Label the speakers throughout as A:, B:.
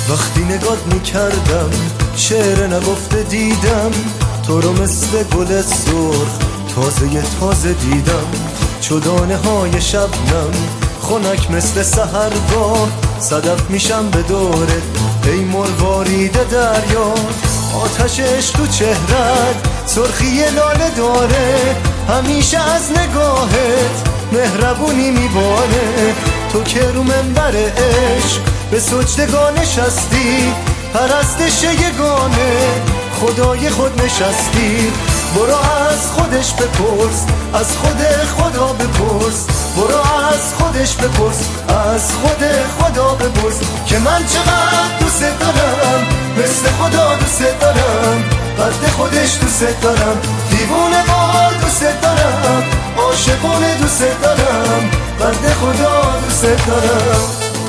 A: وقتی نگات میکردم شعر نگفته دیدم تو رو مثل گل سرخ تازه دیدم، چو دانه های شبنم خنک مثل سحرگاه، صدف میشم به دورت ای مروارید دریا. آتش عشق تو چهرت سرخی لاله داره، همیشه از نگاهت مهربونی میباره. تو که رو منبر عشق به سجدگاه نشستی، پرستش یگانه خدای خود نشستی. برو از خودش بپرس، از خود خدا بپرس، برو از خودش بپرس، از خود خدا بپرس که من چقدر دوست دارم، مثل خدا دوست دارم، قد خودش دوست دارم، دیوونه وار دوست دارم، عاشقونه دوست دارم، قد خدا دوست دارم.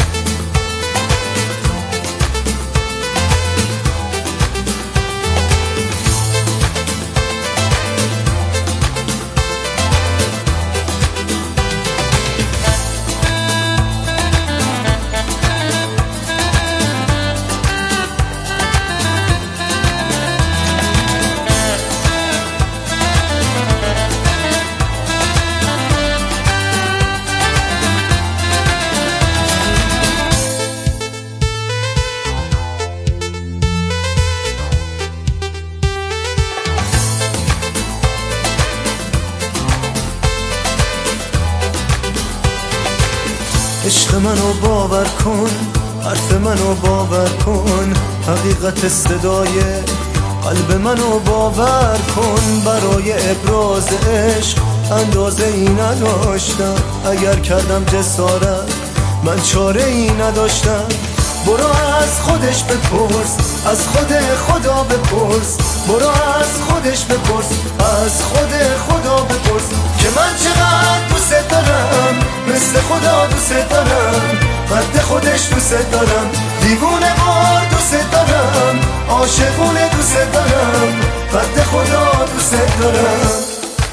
A: عشق منو باور کن، حرف منو باور کن، حقیقت صدای قلب منو باور کن. برای ابراز عشق اندازه ای نداشتم، اگر کردم جسارت من چاره ای نداشتم. برو از خودش بپرس، از خود خدا بپرس، برو از خودش بپرس، از خود خدا بپرس که من چقدر دوست دارم، مثل خدا دوست دارم، قد خودش دوست دارم، دیوونه وار دوست دارم، عاشقونه دوست دارم، قد خدا دوست دارم.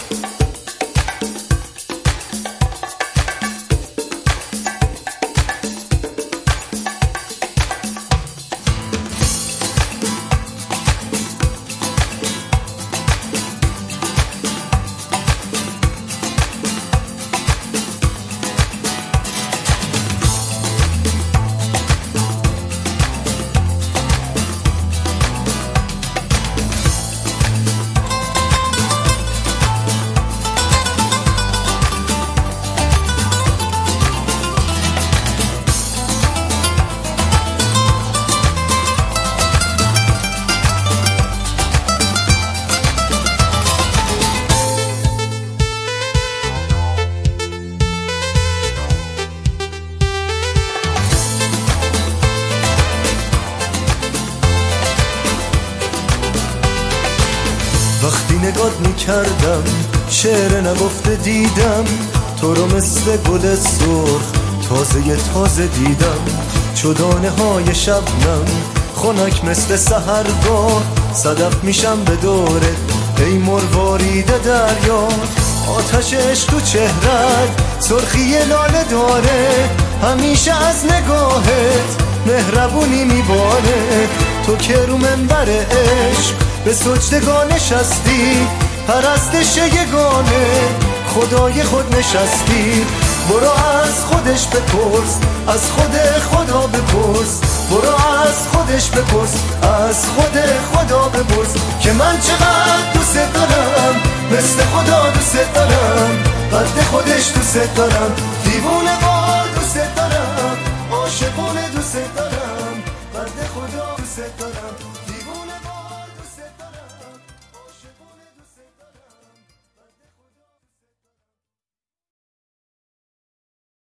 A: وقتی نگات میکردم شعر نگفته دیدم تو رو مثل گل سرخ تازه دیدم، چو دانه های شبنم خنک مثل سحرگاه، صدف میشم به دورت ای مروارید دریا. آتش عشق تو چهرت سرخی لاله داره، همیشه از نگاهت مهربونی میباره. تو که رو منبر عشق به سجدگاه نشستی، پرستش یگانه خدای خود نشستی. برو از خودش بپرس، از خود خدا بپرس، برو از خودش بپرس، از خود خدا بپرس که من چقدر دوست دارم، مثل خدا دوست دارم، قد خودش دوست دارم، دیوونه وار دوست دارم، عاشقونه دوست دارم، قد خدا دوست دارم.